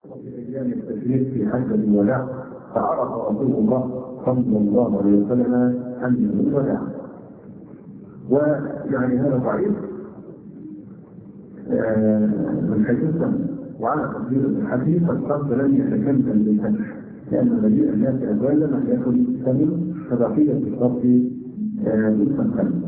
في أيام التشريق في حجة الوداع فعرف رسول الله صلى الله عليه وسلم أن الوداع. ويعني هذا ضعيف من حيث السنة، وعلى تقدير الحديث فالقصد لم يتكلم بالفتح لأن مجيء الناس أزواجا لم يكن سمن فبقية الشرط بالسنة.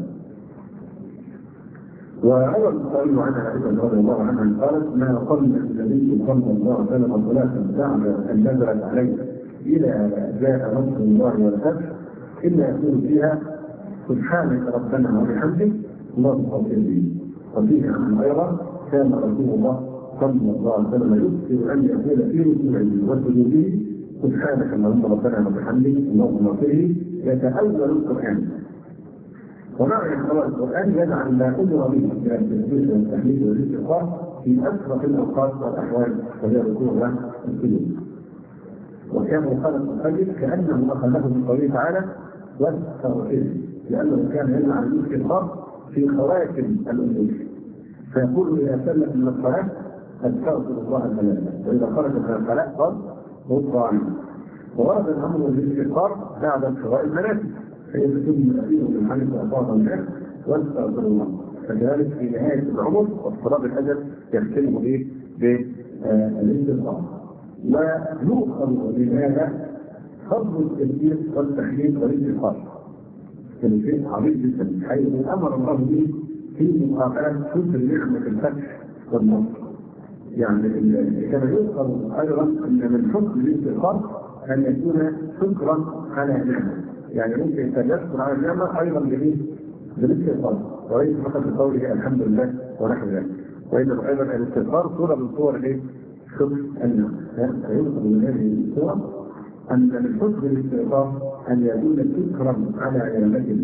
وروى البخاري عن عائشة رضي الله عنها قالت: ما صلى النبي صلى الله عليه وسلم صلاة بعد أن نزلت عليه إلى جاء نصر الله والفتح إلا يقول فيها: سبحانك ربنا وبحمدك اللهم اغفر لي. وفيه عن غيره كان رسول الله صلى الله عليه وسلم يكثر أن يقول في ركوعه وسجوده: سبحانك اللهم ربنا وبحمدك اللهم اغفر لي، يتأول القرآن. ومعنى قراءة القرآن يجعل ما أمر به من التسبيح والتحميد والاستغفار في أسرع الأوقات والأحوال وهي الركوع والسجود. وكان خلق الفجر كأنه أخذه من قوله تعالى: واستغفر، لأنه كان يجعل الاستغفار في خواتم الأمور، فيقول إذا سلم من الصلاة: أستغفر الله ثلاثة، وإذا خرج من الصلاة قال: غفران. وورد الأمر بالاستغفار بعد انقضاء المناسك، فإذا كنت مسئول من حديث أعطاه الناس واستغفر الله. فكذلك في نهاية العمر واضطراب الأجل يختلف به بالاستغفار. ويؤخذ بهذا فضل التسبيح والتحميد والاستغفار، كان شيء عظيم جدا، حيث أمر الله به في مقابلة شكر نعمة الفتح والنصر. يعني كما يذكر أيضا أن من حكم الاستغفار أن يكون شكرا على نعمة، يعني ممكن أن يشكر على النعمة أيضا بالاستغفار، وليس فقط بقوله الحمد لله ونحو ذلك، وإنما أيضا الاستغفار صورة من صور شكر النعمة. فيذكر من هذه الصور أن من حكم الاستغفار أن يكون شكرا على نعمته.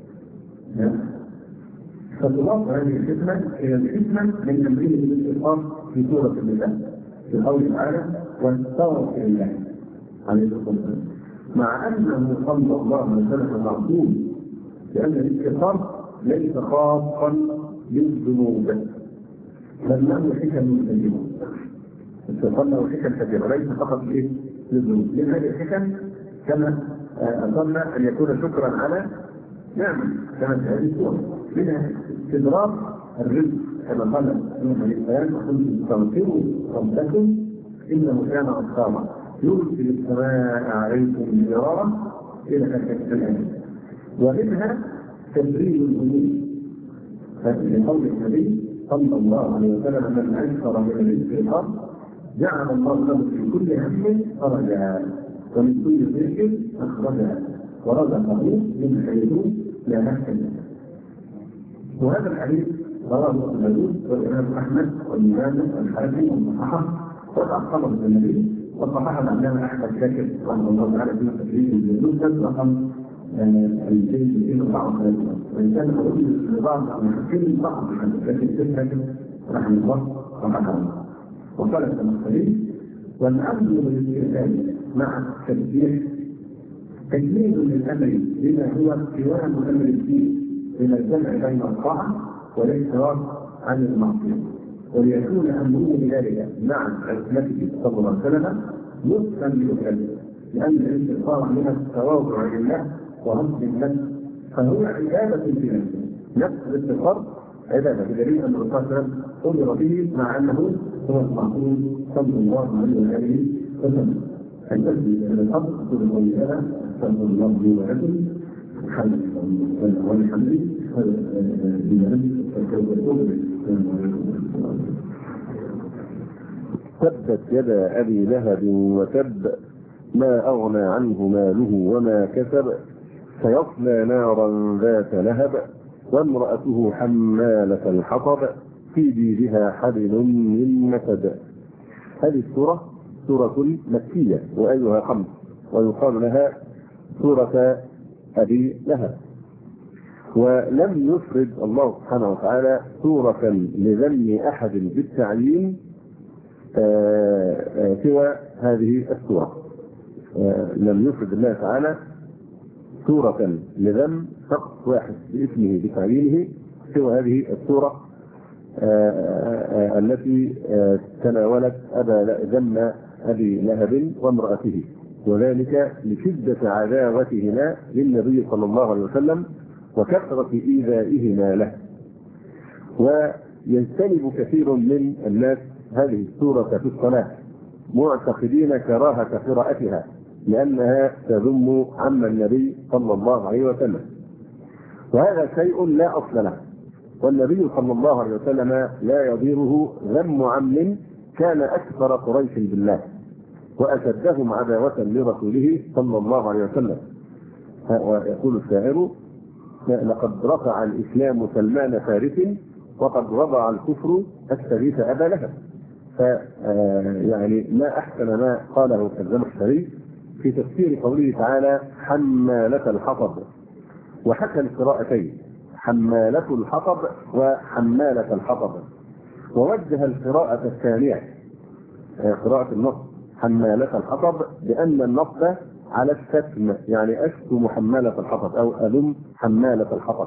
فتضاف هذه الحكمة إلى الحكمة من تمرين الاستغفار في سورة النساء في قوله تعالى: واستغفر الله عليه الصلاة والسلام، مع أنه صلى الله عليه وسلم معصوم، لأن الاستغفار ليس خاصا بالذنوب بل له حكم كثيرة. الاستغفار له حكم كثيرة ليس فقط للذنوب. من هذه الحكم كما أصلنا أن يكون شكرا على نعمة كما في هذه السورة، منها استدراك الرزق كما قال نوح عليه السلام: وقلت استغفروا ربكم إنه كان غفارا يرسل السماء عليكم مدرارا إلى الآن. ومنها تبرير الذنوب، لقول النبي صلى الله عليه وسلم: من أكثر من الاستغفار جعل الله له في كل هم فرجا ومن كل ضيق أخرجا ورزقه من حيث لا يحتسب. وهذا الحديث رواه ابو داود والإمام أحمد والإمام الحاكم والصحاح وتعقبه النبي وصححه العلامة أحمد شاكر رحمه الله تعالى في تفسير المسند رقم 2234. وإن كان موجود في بعض المحكمين بعض لكن الشاكر رحمه الله رحمه. وقال التمثيلي: والأمر بالاستئذان مع التسبيح تجميل للأمر بما هو قوام أمر الدين من الجمع بين الطاعة والاعتراض عن المعصية، وليكون أمره بذلك مع عصمته صلى الله عليه وسلم نصفا لأجله، لأن الاستغفار من التواضع لله وهضم النفس، فهو عبادة في نفسه. نفس الاستغفار عبادة، بدليل أن الرسول صلى الله عليه وسلم أمر به مع أنه هو المعصوم صلى الله عليه وسلم. التسبيح من الأرض كل قول هذا صلى الله عليه وسلم الحمد والحمد تبت يدا أبي لهب وتب ما أغنى عنه ماله وما كسب سيصلى نارا ذات لهب وامرأته حمالة الحطب في جيدها حبل من مسد. هذه السورة سورة مكية وأيها 5 ويقال لها سورة أبي لهب. ولم يفرد الله سبحانه وتعالى سورة لذم أحد بالتعيين سوى هذه السورة. لم يفرد الله تعالى سورة لذم شخص واحد باسمه بتعيينه سوى هذه السورة التي تناولت ذم أبي لهب وامرأته، وذلك لشدة عداوتهما للنبي صلى الله عليه وسلم وكثرة إيذائهما له. ويجتنب كثير من الناس هذه السورة في الصلاة معتقدين كراهة قراءتها لأنها تذم عم النبي صلى الله عليه وسلم، وهذا شيء لا أصل له، والنبي صلى الله عليه وسلم لا يضيره ذم عم كان أكثر قريش بالله وأشدهم عداوة لرسوله صلى الله عليه وسلم. ويقول الشاعر: لقد رفع الإسلام سلمان فارس وقد وضع الكفر الشريف أبا لهب. يعني ما أحسن ما قاله الزمخشري في تفسير قوله تعالى حمالة الحطب، وحكى القراءتين حمالة الحطب وحمالة الحطب، ووجه القراءة الثانية قراءة النصب حمالة الحطب بأن النصب على الشتم، يعني أشتم حمالة الحطب أو أذم حمالة الحطب.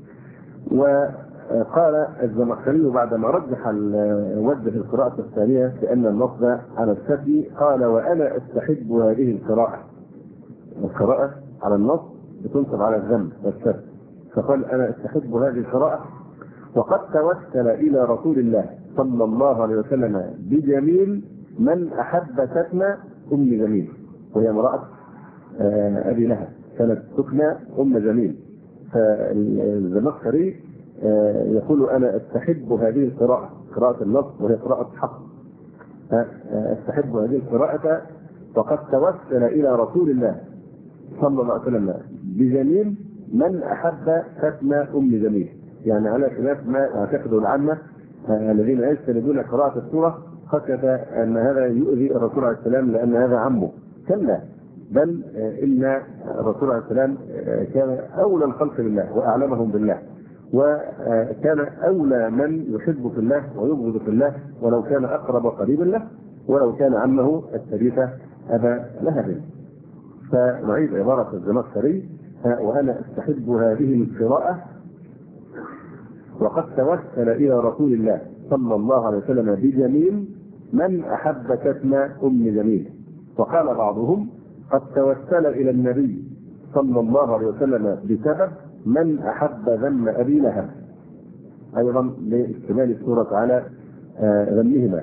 وقال الزمخشري بعدما وجه القراءة الثانية بأن النصب على الشتم قال: وأنا أستحب هذه القراءة على النصب بتنصب على الذم والشتم، فقال: أنا أستحب هذه القراءة. وقد توسل إلى رسول الله صلى الله عليه وسلم بجميل من أحب شتم أم جميل، وهي امرأة أبي لهب كانت تكنى أم جميل. فالزمخشري يقول: أنا أستحب هذه القراءة، قراءة النصب وهي قراءة حق، أستحب هذه القراءة. وقد توسل إلى رسول الله صلى الله عليه وسلم بجميل من أحب شتم أم جميل، يعني على خلاف ما يعتقده العامة الذين يستندون قراءة السورة خشية أن هذا يؤذي الرسول عليه السلام لأن هذا عمه. كلا، بل إن الرسول عليه السلام كان أولى الخلق بالله وأعلمهم بالله، وكان أولى من يحب في الله ويبغض في الله، ولو كان أقرب قريبا له، ولو كان عمه الشريف أبا لهب. فنعيد عبارة الزمخشري: وأنا أستحب هذه القراءة وقد توسل إلى رسول الله صلى الله عليه وسلم بجميل من أحب شتم أم جميل. وقال بعضهم: قد توسل إلى النبي صلى الله عليه وسلم بسبب من أحب ذم أبي لهب، أيضا لاستمال السورة على ذمهما.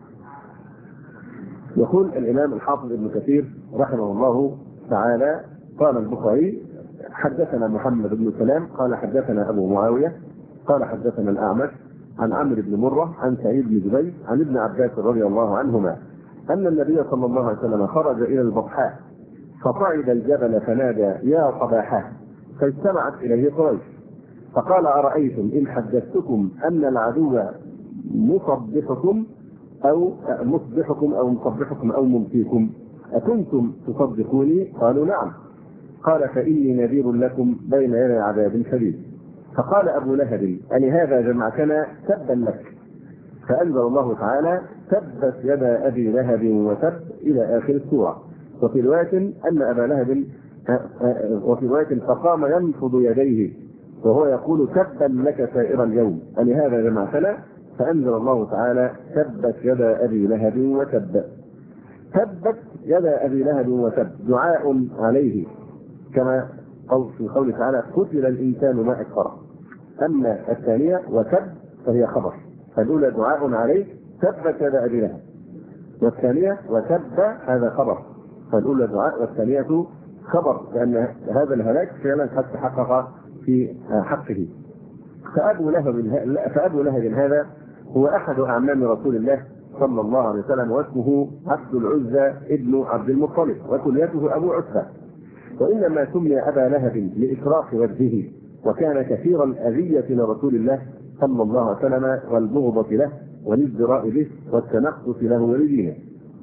يقول الإمام الحافظ ابن كثير رحمه الله تعالى: قال البخاري: حدثنا محمد بن سلام قال حدثنا أبو معاوية قال حدثنا الأعمش عن عمرو بن مرة عن سعيد بن جبير عن ابن عباس رضي الله عنهما أن النبي صلى الله عليه وسلم خرج إلى البطحاء فصعد الجبل فنادى: يا صباحا، فاجتمعت إليه قريش، فقال: أرأيتم إن حدثتكم أن العدو مصبحكم أو مصبحكم أو ممسيكم أكنتم تصدقوني؟ قالوا: نعم. قال: فإني نذير لكم بين يدي عذاب شديد. فقال أبو لهب: ألهذا جمعتنا؟ تبا لك. فأنزل الله تعالى: تبت يدا أبي لهب وتب إلى آخر السورة. وفي رواية أن أبا لهب فقام ينفض يديه وهو يقول: تبا لك سائر اليوم، ألهذا جمعتنا؟ فأنزل الله تعالى: تبت يدا أبي لهب وتب. تبت يدا أبي لهب وتب دعاء عليه، كما في قوله تعالى: قتل الإنسان ما أكفره. أما الثانية وتب فهي خبر، فالأولى دعاء عليه تبت يدا أبي لهب، والثانية وتب هذا خبر، فالأولى دعاء والثانية خبر، لأن هذا الهلاك فعلا قد تحقق في حقه. فأبو لهب هذا هو أحد أعمام رسول الله صلى الله عليه وسلم، واسمه عبد العزى ابن عبد المطلب، وكنيته أبو عتبة. وإنما سمي أبا لهب لإشراق وجهه، وكان كثير الأذية لرسول الله صلى الله عليه وسلم والبغضة له والازدراء به والتنقص له ولدينه.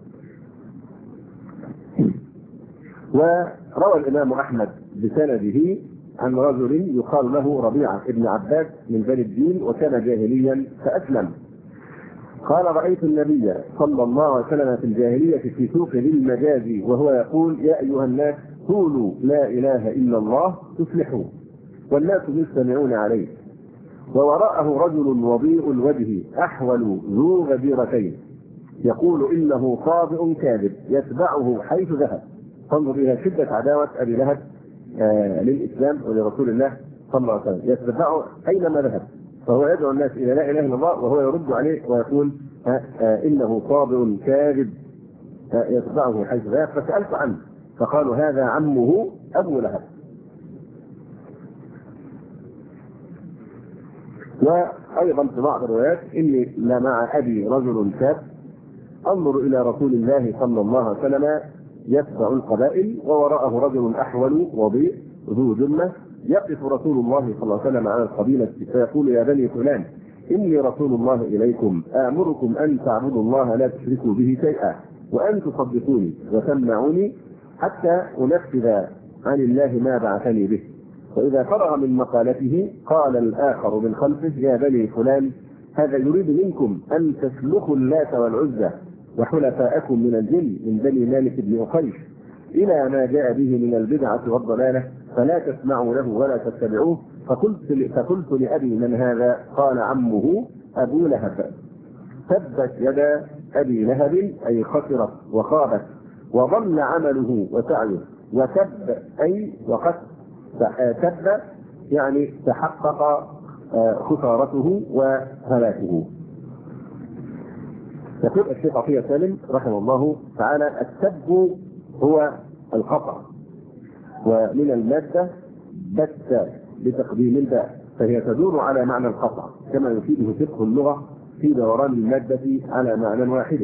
وروى الإمام أحمد بسنده عن رجل يقال له ربيعة ابن عباس من بني الدين، وكان جاهليا فأسلم. قال: رأيت النبي صلى الله عليه وسلم في الجاهلية في سوق ذي المجاز وهو يقول: يا أيها الناس قولوا لا إله إلا الله تفلحوا، والناس يستمعون عليه. ووراءه رجل وضيء الوجه أحول ذو غديرتين يقول إنه صادق كاذب يتبعه حيث ذهب. فانظر إلى شدة عداوة أبي لهب للإسلام ولرسول الله صلى الله عليه وسلم، يتبعه أينما ذهب، فهو يدعو الناس إلى لا إله إلا الله وهو يرد عليه ويقول إنه صادق كاذب يتبعه حيث ذهب. فسألت عنه فقالوا هذا عمه أبو لهب. وأيضا في بعض الروايات إني لمع أبي رجل شاب انظر إلى رسول الله صلى الله عليه وسلم يتبع القبائل ووراءه رجل أحول وضيء ذو جمة يقف رسول الله صلى الله عليه وسلم على القبيلة فيقول يا بني فلان إني رسول الله إليكم آمركم أن تعبدوا الله لا تشركوا به شيئا وأن تصدقوني وتمنعوني حتى أنفذ عن الله ما بعثني به. وإذا فرغ من مقالته قال الآخر من خلفه يا بني فلان هذا يريد منكم أن تسلخوا اللات والعزى وحلفاءكم من الجن من بني مالك بن أخيش إلى ما جاء به من البدعة والضلالة فلا تسمعوا له ولا تتبعوه. فقلت لأبي من هذا؟ قال عمه أبو لهب. تبت يدا أبي لهب أي خسرت وخابت وضل عمله وسعيه، وتب أي وقد تب يعني تحقق خسارته وهلاكه. يقول الشيخ عطية سالم رحمه الله تعالى التب هو القطع، ومن المادة بت بتقديم الباء فهي تدور على معنى القطع كما يفيده فقه اللغة في دوران المادة على معنى واحد.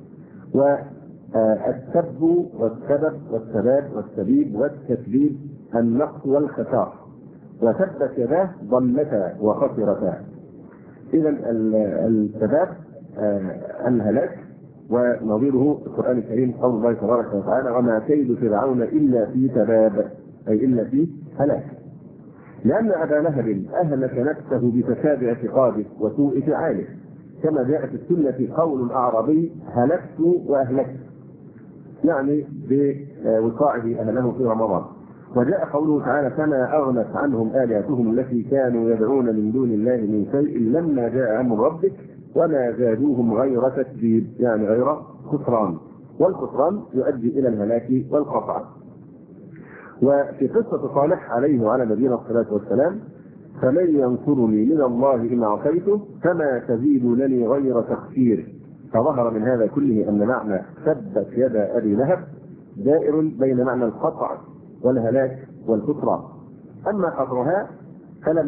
والسب والسبب والسباب والسبيب والتسبيب النقص والخسار، وثبت يداه ضلتا وخسرتا. إذا السباب الهلاك، ونظيره القرآن الكريم قول الله تبارك وتعالى وما كيد فرعون إلا في تباب أي إلا في هلاك. لأن أبا لهب أهلك نفسه بفساد اعتقاده وسوء فعاله كما جاء في السنة قول أعرابي هلكت وأهلكت يعني بوقاعه أهله في رمضان. وجاء قوله تعالى فما أغنت عنهم آلهتهم التي كانوا يدعون من دون الله من شيء لما جاء أمر ربك وما زادوهم غير تكذيب يعني غير خسران، والخسران يؤدي إلى الهلاك والقطع. وفي قصة صالح عليه وعلى نبينا الصلاة والسلام فمن ينصرني من الله إن عصيته فما تزيدونني غير تخسير. فظهر من هذا كله أن معنى ثبت يد أبي لهب دائر بين معنى القطع والهلاك والخسران. أما قطعها فلم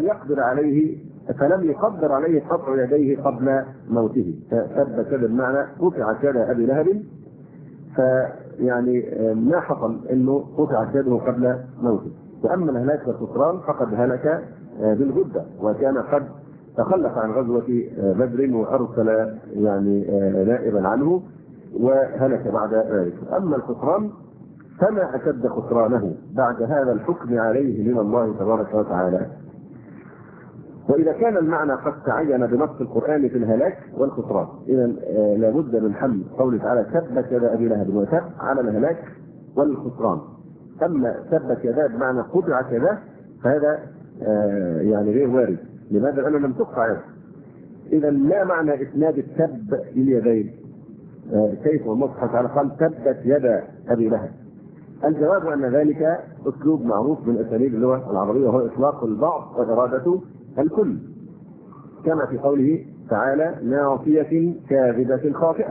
يقدر عليه قطع يديه قبل موته، فثبت يد المعنى قطعت يد أبي لهب، فيعني ما حصل انه قطعت يده قبل موته. واما الهلاك والخسران فقد هلك بالغدة وكان قد تخلف عن غزوة بدر وارسل يعني نائبا عنه وهلك بعد ذلك. اما الخسران فما اشد خسرانه بعد هذا الحكم عليه من الله تبارك وتعالى. وإذا كان المعنى قد تعين بنص القرآن في الهلاك والخسران إذا لابد من حمل قوله تعالى ثبت يد أبي لهب وتب على الهلاك والخسران. أما ثبت يداه بمعنى قطعت يداه فهذا يعني غير وارد. لماذا؟ لأنه لم تقطع يده. إذا لا معنى إسناد التب لليدين. كيف الله سبحانه وتعالى قال ثبت يد أبي لهب؟ الجواب أن ذلك أسلوب معروف من أساليب اللغة العربية وهو إطلاق البعض وإرادة الكل، كما في قوله تعالى ناصية كاذبة خاطئة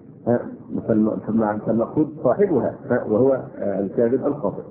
فالمقصود صاحبها وهو الكاذب الخاطئ.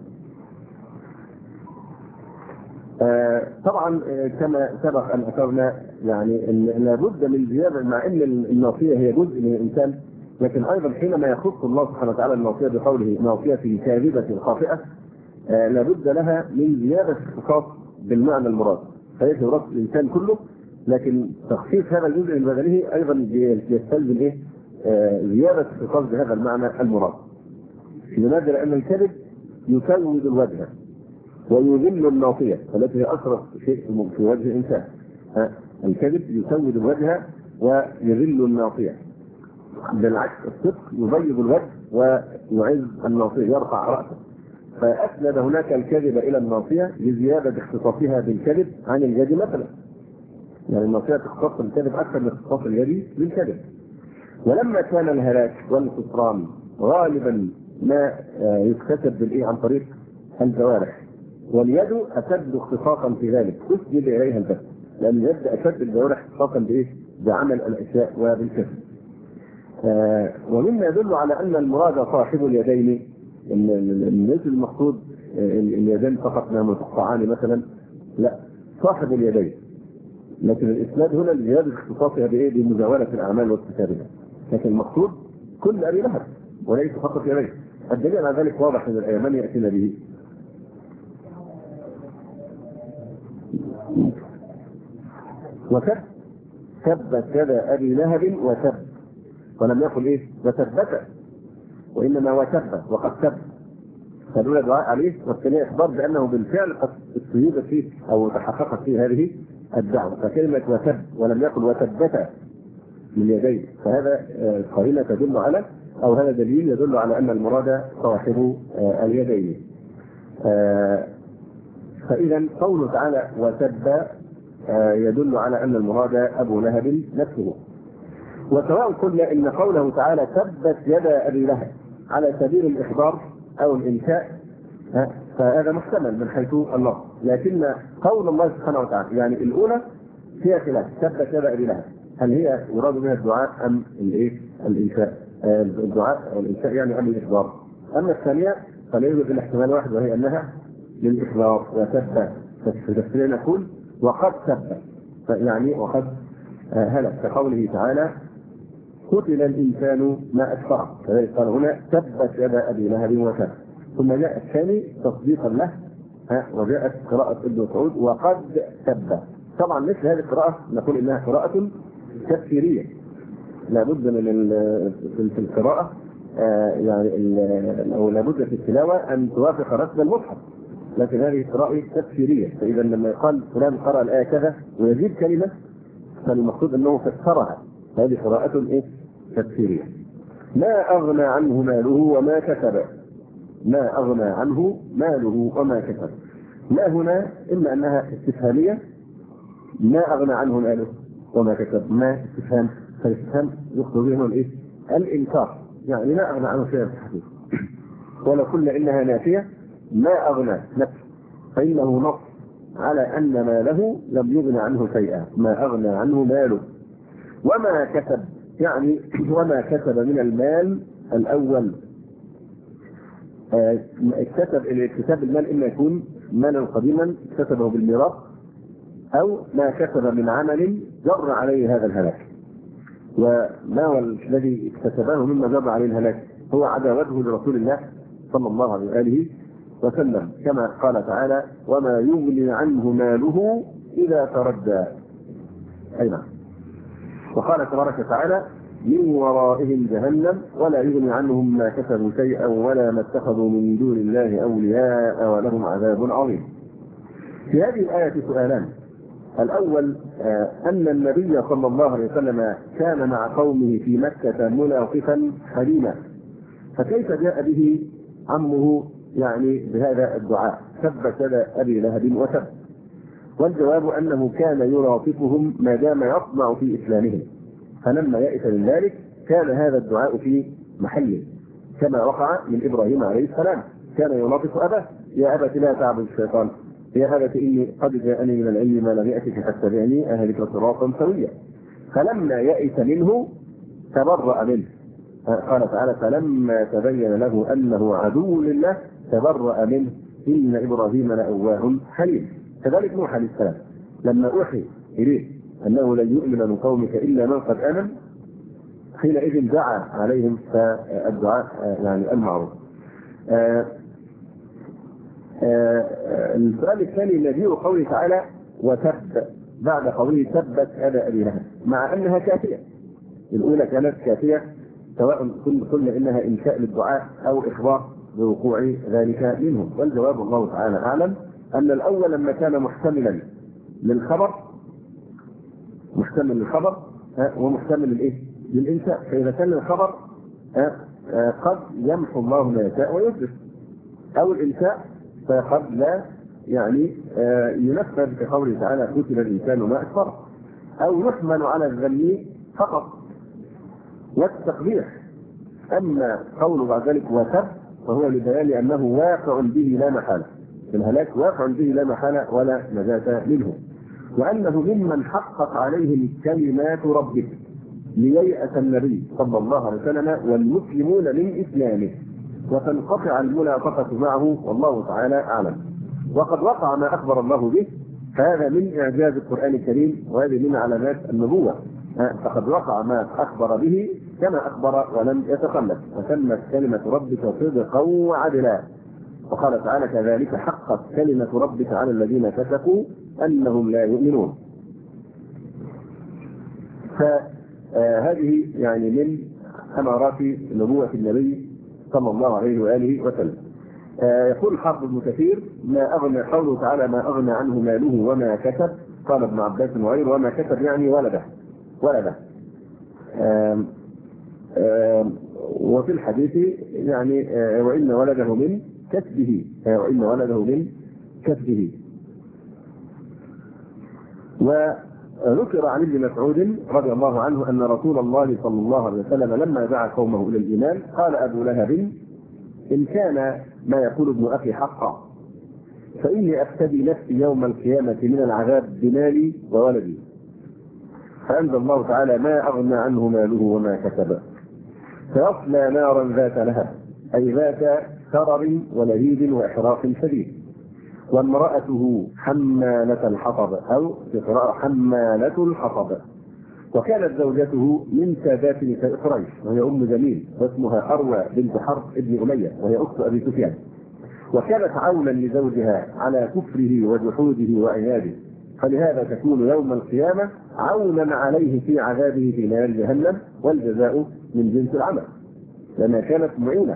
طبعا كما سبق أن أشرنا يعني أن لابد من زيادة، مع أن الناصية هي جزء من الإنسان، لكن أيضا حينما يخص الله سبحانه وتعالى الناصية بقوله ناصية كاذبة خاطئة لابد لها من زيادة اختصاص بالمعنى المراد، فيجب رأس الإنسان كله، لكن تخصيص هذا الجزء من بدنه أيضا يستلزم زيادة اختصاص بهذا المعنى المراد. لماذا؟ لأن الكذب يسود الوجه ويذل الناصية التي هي أشرف شيء في وجه الإنسان. الكذب يسود الوجه ويذل الناصية، بالعكس الصدق يبيض الوجه ويعز الناصية يرفع رأسه. فأسند هناك الكذب إلى الناصية لزيادة اختصاصها بالكذب عن الجد مثلا. يعني المعصية تختص بالكذب أكثر من اختصاص اليد بالكذب. ولما كان الهلاك والخسران غالبا ما يكتسب بالإيه عن طريق الجوارح، واليد أشد اختصاصا في ذلك تسجل إليها البث، لأن اليد أشد الجوارح اختصاصا بإيه؟ بعمل الأشياء وبالكسب. ومما يدل على أن المراد صاحب اليدين، ليس المقصود اليدين فقط ما تقطعان مثلا، لا، صاحب اليدين. لكن الإسناد هنا لزيادة اختصاصها بإيه؟ بمزاولة الأعمال واكتسابها. لكن المقصود كل أبي لهب وليس فقط يديه. الدليل على ذلك واضح من الآية، من يأتينا به؟ وتب، تبت يد أبي لهب وتب، ولم يقل إيه؟ وتبت، وإنما وتب وقد تب، فالأولى دعاء عليه والثانية إخبار بأنه بالفعل قد استجيبت فيه أو تحققت فيه هذه الدعوة. فكلمة وتب ولم يقل وتبت من يديه، فهذا قرينة تدل على، أو هذا دليل يدل على أن المراد صاحب اليدين. فإذا قوله تعالى وتب يدل على أن المراد أبو لهب نفسه. وسواء قلنا إن قوله تعالى تبت يد أبي لهب على سبيل الإخبار أو الإنشاء، فهذا محتمل من حيث اللفظ، لكن قول الله سبحانه وتعالى يعني الأولى فيها خلاف، تبت يد أبي لهب، هل هي يراد منها الدعاء أم الإيه؟ الإنشاء؟ الدعاء أو الإنشاء يعني أم الإخبار. أما الثانية فلا يوجد إلا احتمال واحد، وهي أنها للإخبار. وتب في تفسير نقول وقد تب، يعني وقد هلك، كقوله تعالى قتل الإنسان ما أكفره، كذلك قال هنا تبت يد أبي لهب وتب. ثم جاء الثاني تصديقا له، وجاءت قراءة ابن مسعود وقد تب. طبعا مثل هذه القراءة نقول إنها قراءة تفسيرية، لابد من في القراءة يعني أو لابد في التلاوة أن توافق رسم المصحف، لكن هذه قراءة تفسيرية. فإذا لما يقال فلان قرأ الآية كذا ويزيد كلمة فالمقصود أنه فسرها، هذه قراءة إيه؟ تفسيرية. ما أغنى عنه ماله وما كسب، ما أغنى عنه ماله وما كسب. ما هنا إما أنها استفهامية، ما أغنى عنه ماله وما كسب، ما استفهام، فالاستفهام يقصد به الإيه؟ الإنكار، يعني ما أغنى عنه شيئا في الحديث. ولا كل إنها نافية، ما أغنى نفسه، فإنه نص على أن ماله لم يغن عنه شيئا، ما أغنى عنه ماله. وما كسب يعني وما كسب من المال الأول، اكتساب المال إما يكون مالا قديما اكتسبه بالميراث، أو ما كسب من عمل جر عليه هذا الهلاك. وما الذي اكتسبه مما جر عليه الهلاك؟ هو عداوته لرسول الله صلى الله عليه وآله وسلم، كما قال تعالى وما يغني عنه ماله إذا تردى. أي نعم. وقال تبارك وتعالى من ورائهم جهنم ولا يغني عنهم ما كسبوا شيئا ولا ما اتخذوا من دون الله أولياء ولهم عذاب عظيم. في هذه الآية سؤالان. الأول أن النبي صلى الله عليه وسلم كان مع قومه في مكة منافقا حليما، فكيف جاء به عمه يعني بهذا الدعاء تبت يد أبي لهب وتب؟ والجواب أنه كان يرافقهم ما دام يطمع في إسلامهم، فلما يئس من ذلك كان هذا الدعاء في محله، كما وقع من إبراهيم عليه السلام، كان يرافق أباه يا أبت لا تعبد الشيطان يا أبت إني قد جاءني من العلم ما لم يأتك فاتبعني أهلك صراطا سويا. فلما يئس منه تبرأ منه، قال تعالى فلما تبين له أنه عدو لله تبرأ منه إن إبراهيم لأواه حليم. كذلك نوح عليه السلام لما أوحي إليه أنه لن يؤمن من قومك إلا من قد آمن حينئذ دعا عليهم فالدعاء يعني المعروف. السؤال الثاني الذي هو قوله تعالى وتب بعد قوله تبت يد أبي لهب، مع أنها كافية. الأولى كانت كافية سواء قلنا إنها إنشاء للدعاء أو إخبار بوقوع ذلك منهم، والجواب الله تعالى أعلم أن الأول لما كان محتملا للخبر محتمل للخبر ومحتمل للإيه؟ للإنشاء، فإذا كان الخبر قد يمحو الله ما يشاء ويثبت، أو الإنشاء فقد لا يعني ينفذ كقوله تعالى قتل الإنسان ما أكفره. أو يحمل على الذم فقط والتقبيح. أما قوله بعد ذلك وسب فهو لبيان أنه واقع به لا محالة، الهلاك واقع به لا محالة ولا نجاة منه، وأنه ممن حقق عليهم كلمات ربك لييأس النبي صلى الله عليه وسلم والمسلمون من إسلامه وتنقطع الملاقطة معه، والله تعالى أعلم. وقد وقع ما أخبر الله به، فهذا من إعجاز القرآن الكريم وهذه من علامات النبوة، فقد وقع ما أخبر به كما أخبر ولم يتخلف، وتمت كلمة ربك صدقا وعدلا. وقال تعالى كذلك حقت كلمة ربك على الذين فسقوا أنهم لا يؤمنون. فهذه يعني من أمارات نبوة النبي صلى الله عليه وآله وسلم. يقول الحافظ ابن كثير ما أغنى، قوله تعالى ما أغنى عنه ماله وما كسب، قال ابن عباس وغيره وما كسب يعني ولده. وفي الحديث يعني وإن ولده من كسبه. وذكر عن ابن مسعود رضي الله عنه أن رسول الله صلى الله عليه وسلم لما دعا قومه إلى الإيمان قال أبو لهب إن كان ما يقول ابن أخي حقا فإني أفتدي نفسي يوم القيامة من العذاب بمالي وولدي. فأنزل الله تعالى ما أغنى عنه ماله وما كسب فيصلى نارا ذات لهب أي ذات شرر ولهيب وإحراق شديد، وامرأته حمالة الحطب أو بقراءة حمالة الحطب، وكانت زوجته من سادات نساء قريش وهي أم جميل واسمها أروى بنت حرب ابن أمية وهي أخت أبي سفيان، وكانت عونا لزوجها على كفره وجحوده وعناده، فلهذا تكون يوم القيامة عونا عليه في عذابه في نار جهنم، والجزاء من جنس العمل، لأنها كانت معينة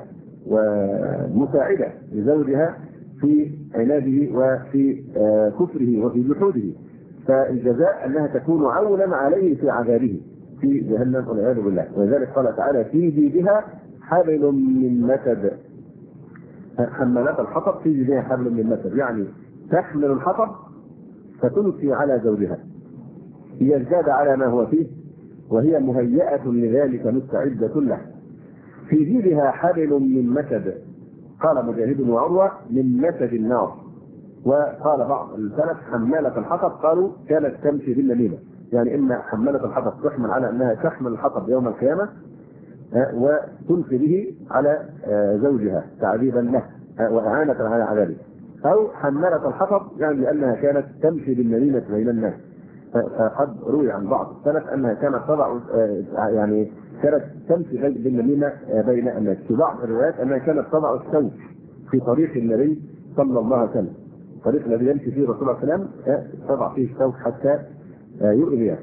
ومساعدة لزوجها في عناده وفي كفره وفي جحوده، فالجزاء أنها تكون عونا عليه في عذابه في جهنم والعياذ بالله. ولذلك قال تعالى في جيدها حبل من مسد، حمالة الحطب في جيدها حبل من مسد، يعني تحمل الحطب فتلقي على زوجها ليزداد على ما هو فيه وهي مهيئة لذلك مستعدة له. في جيدها حبل من مسد، قال مجاهد وعروة من مسد النار، وقال بعض السلف حمالة الحطب قالوا كانت تمشي بالنميمة، يعني إن حمالة الحطب تحمل على أنها تحمل الحطب يوم القيامة وتلقي به على زوجها تعذيبا له وإعانة على عذابه، أو حمالة الحطب يعني لأنها كانت تمشي بالنميمة بين الناس. فقد روي عن بعض السلف أنها كانت تضع يعني كانت تمشي بالنميمة بين الناس، في بعض الروايات أنها كانت تضع السوق في طريق النبي صلى الله عليه وسلم، طريق الذي يمشي فيه رسول الله صلى الله عليه وسلم تضع فيه السوق حتى يؤذيه.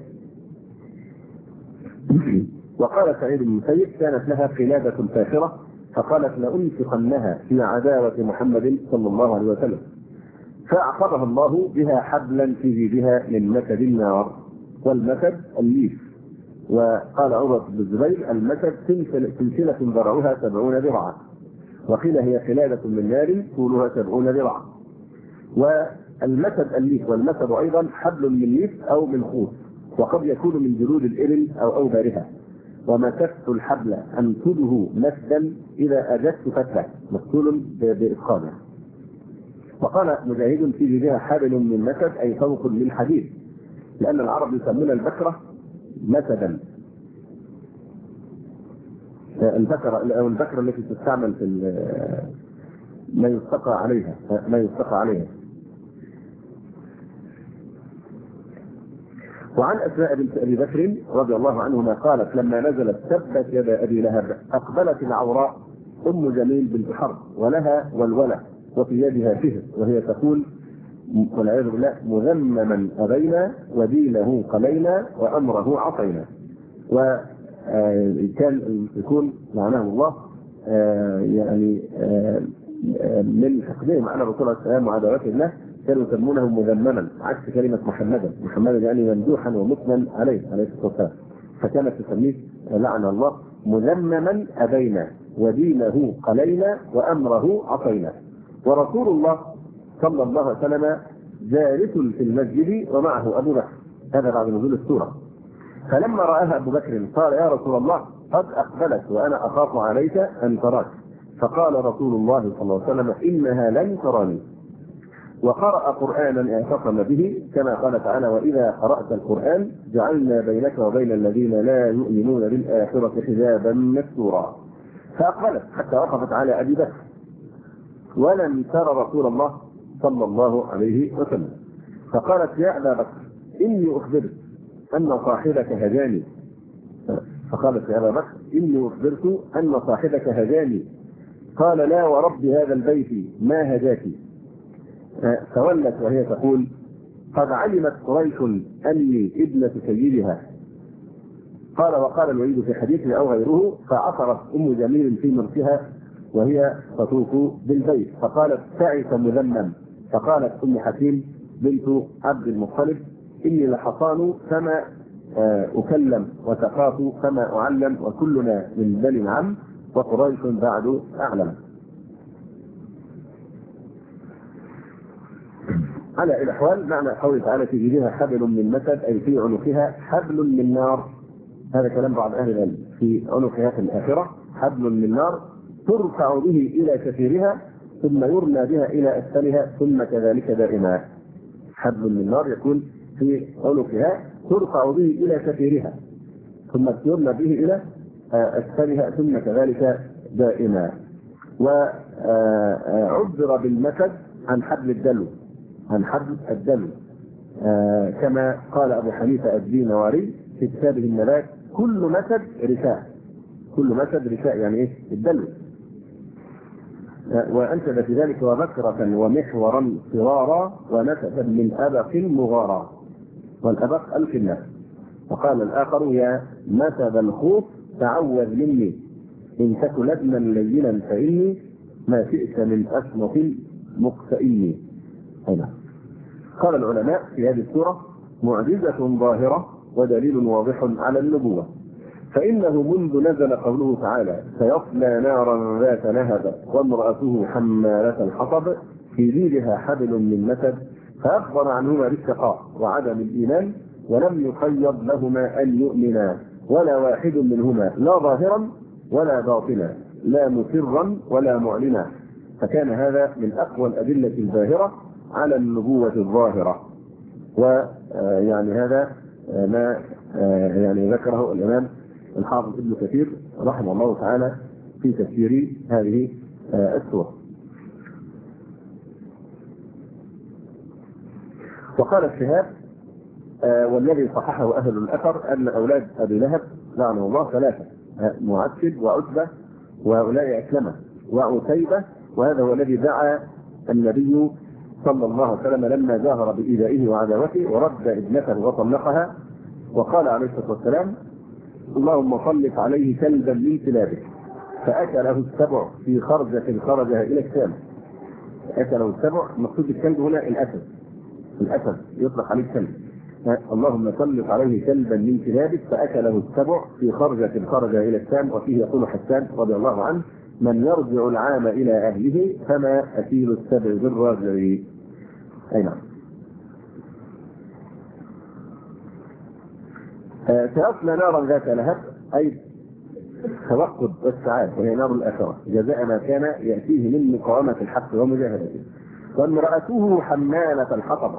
وقال سعيد بن المسيب كانت لها قلادة فاخرة فقالت لأنفقنها في عداوة محمد صلى الله عليه وسلم، فأعقبها الله بها حبلا في جيدها من مسد النار، والمسد الليف. وقال عروة بن الزبير المسد سلسلة ذرعها 70 ذراعا، وقيل هي قلادة من نار طولها 70 ذراعا. والمسد الليف والمسد أيضا حبل من ليف أو من خوص، وقد يكون من جلود الإبل أو أوبارها. ومسدت الحبل أنسده مسدا إذا أجدت فتله، مسدول بإتقانه. وقال مجاهد في جيدها حبل من مسد أي فوق من حديد، لأن العرب يسمون البكرة مسدا، البكرة التي تستعمل في ما يستقى عليها. وعن أسماء بنت أبي بكر رضي الله عنهما قالت لما نزلت تبت يدا أبي لهب أقبلت العوراء أم جميل بنت حرب ولها والولى وفي يدها فهر، وهي تقول والعياذ بالله مذمما أبينا ودينه قلينا وأمره عصينا. وكان يكون لعنه الله يعني من حقدهم على الرسول عليه السلام وعداوته الله كانوا يسمونه مذمما عكس كلمة محمدا يعني ممدوحا ومثنى عليه الصلاة والسلام، فكانت تسميه لعن الله مذمما أبينا ودينه قلينا وأمره عصينا. ورسول الله صلى الله عليه وسلم جالس في المسجد ومعه أبو بكر هذا بعد نزول السورة. فلما رآها أبو بكر قال يا رسول الله قد أقبلت وأنا أخاف عليك أن تراك. فقال رسول الله صلى الله عليه وسلم إنها لن تراني. وقرأ قرآنا اعتصم به كما قال تعالى وإذا قرأت القرآن جعلنا بينك وبين الذين لا يؤمنون بالآخرة حجابا مستورا. فأقبلت حتى وقفت على أبي بكر ولم تر رسول الله صلى الله عليه وسلم. فقالت يا أبا بكر إني أخبرت أن صاحبك هجاني. فقالت يا أبا بكر إني أخبرت أن صاحبك هجاني. قال لا ورب هذا البيت ما هجاك. فولت وهي تقول قد علمت قريش أني ابنة سيدها. قال وقال الوليد في حديثه أو غيره فعثرت أم جميل في مرسها وهي تطوف بالبيت فقالت تعس مذمم. فقالت أم حكيم بنت عبد المطلب إني لحصان فما أكلم وتخاف فما أعلم وكلنا من بني العم وقريش بعد أعلم. على الأحوال معنى قوله تعالى في جيدها حبل من مسد أي في عنقها حبل من نار. هذا كلام بعض أهل العلم في عنقها في الآخرة حبل من نار ترفع به إلى كثيرها ثم يرمى بها إلى أسفلها ثم كذلك دائما. حبل من نار يكون في عنقها ترفع به إلى كثيرها ثم يرمى به إلى أسفلها ثم كذلك دائما. وعبر بالمسد عن حبل الدلو عن حبل الدلو كما قال أبو حنيفة الدينواري في كتابه النبات كل مسد رثاء. كل مسد رثاء يعني ايه؟ الدلو. وأنشد في ذلك وبكرة ومحورا صرارا ونسبا من أبق مغارا. والأبق الكنة. وقال الآخر يا مسد الخوف تعوذ مني إن تك لبنا لينا فإني ما شئت من أسمط مقتئني. هنا قال العلماء في هذه السورة معجزة ظاهرة ودليل واضح على النبوة. فإنه منذ نزل قوله تعالى سيصلى نارا ذات لهب وامرأته حمالة الحطب في جيدها حبل من مسد فأخبر عنهما بالشقاء وعدم الإيمان ولم يقيض لهما أن يؤمنا ولا واحد منهما لا ظاهرا ولا باطنا لا مسرا ولا معلنا. فكان هذا من أقوى الأدلة الظاهرة على النبوة الظاهرة. ويعني هذا ما يعني ذكره الإمام الحافظ ابن كثير رحمه الله تعالى في تفسير هذه السورة. وقال الشهاب والذي صححه أهل الأثر أن أولاد أبي لهب لعنه الله ثلاثة معتب وعتبة وأولئك أكلمة وعتيبة. وهذا هو الذي دعا النبي صلى الله عليه وسلم لما جاهر بإيذائه وعداوته ورد ابنته وطلقها وقال عليه الصلاة والسلام اللهم صلت عليه كلبا من كلابك فأكله السبع في خرجة خرجها إلى الشام. أكله السبع مقصود الكلب هنا الأسد. الأسد يطلق عليه الكلب. اللهم صلت عليه كلبا من كلابك فأكله السبع في خرجة خرجها إلى الشام. وفيه يقول حسان رضي الله عنه من يرجع العام إلى أهله فما أكيل السبع بالراجع. أي نعم. سيصلى نارا ذات لهب أي توقد والسعادة وهي نار الآخرة جزاء ما كان يأتيه من مقاومة الحق ومجاهدته. وامرأته حمالة الحطب.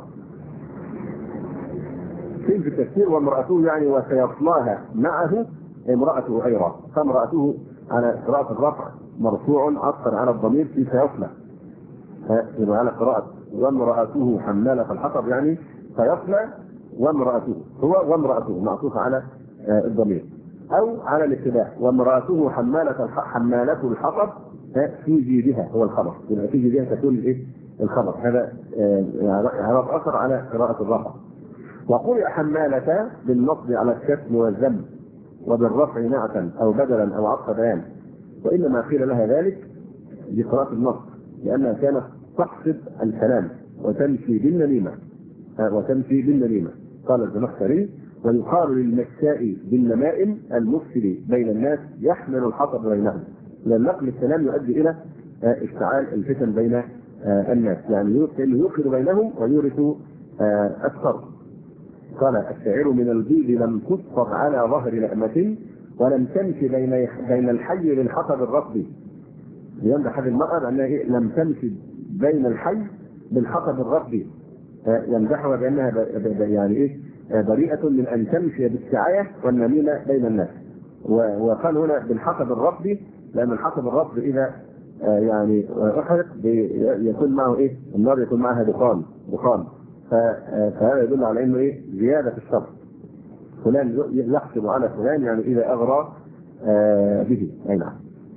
في التفسير وامرأته يعني وسيصلاها معه امرأته أيضا. فامرأته على قراءة الرفع مرفوع عطفا على الضمير في سيصلى. يبقى على قراءة وامرأته حمالة الحطب يعني سيصلى وامرأته هو وامرأته معطوف على الضمير أو على الاتباع وامرأته حمالة الحطب في جيدها هو الخبر. يبقى في جيدها تكون الايه؟ الخبر. هذا أثر على قراءة الرفع. وقرئ حمالة بالنصب على الشتم والذم وبالرفع نعتا أو بدلا أو عطف بيان. وإنما قيل لها ذلك بقراءة النصب لأنها كانت تقصد الكلام وتمشي بالنميمة. قال الزمخشري ويقال للمشاء بالنمائم المفسد بين الناس يحمل الحطب بينهم لأن نقل الكلام يؤدي إلى اشتعال الفتن بين الناس يعني يوقد بينهم ويورث الشر. قال الشاعر من البيض لم تصفر على ظهر لأمة ولم تمشي بين الحي للحطب الرطب. يمدح هذه المرأة بأنها لم تمشي بين الحي بالحطب الرطب، يمدحها بأنها يعني إيه بريئة من أن تمشي بالسعاية والنميمة بين الناس. وقال هنا بالحطب الرطب لأن الحطب الرطب إذا يعني أحرق يكون معه إيه النار يكون معها دخان فهذا يدل على إنه إيه زيادة في الشر. فلان يحسب على فلان يعني إذا أغرى به. أي نعم.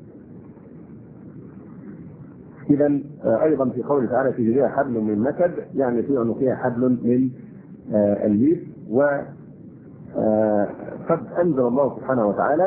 إذا أيضا في قوله تعالى في جزيرة حبل من مسد يعني في عنقها حبل من الليف. وقد أنزل الله سبحانه وتعالى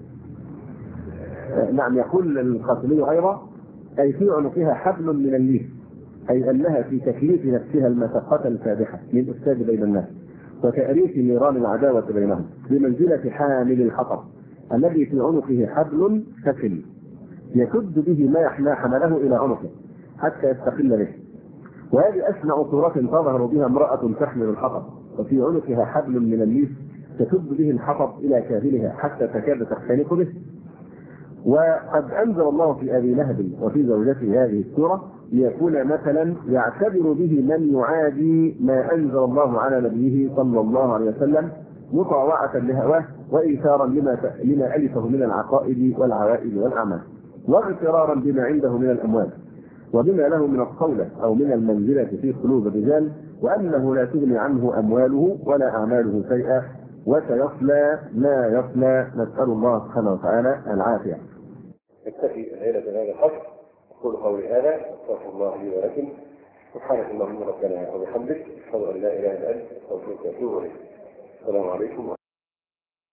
نعم يقول القاسمي أيضا أي في عنقها حبل من الليف أي أنها في تكليف نفسها المشقة الفادحة للإفساد بين الناس وتأريف نيران العداوة بينهم بمنزلة حامل الحطب الذي في عنقه حبل ثقيل يشد به ما حمله إلى عنقه حتى يستقل به. وهذه أشنع صورة تظهر بها امرأة تحمل الحطب وفي عنقها حبل من الليف تشد به الحطب إلى كاهلها حتى تكاد تختنق به. وقد أنزل الله في أبي لهب وفي زوجته هذه السورة ليكون مثلا يعتبر به من يعادي ما أنزل الله على نبيه صلى الله عليه وسلم مطاوعة لهواه وإيثارا لما ألفه من العقائد والعوائد والأعمال واغترارا بما عنده من الأموال وبما له من الصولة أو من المنزلة في قلوب الرجال وأنه لا تغني عنه أمواله ولا أعماله شيئا وسيصلى ما يصلى. نسأل الله سبحانه وتعالى العافية. نكتفي الليلة بهذا القدر. أقول قولي هذا أستغفر الله لي ولكم. سبحانك اللهم ربنا وبحمدك أشهد أن لا إله إلا أنت أستغفرك وأتوب إليك. السلام عليكم.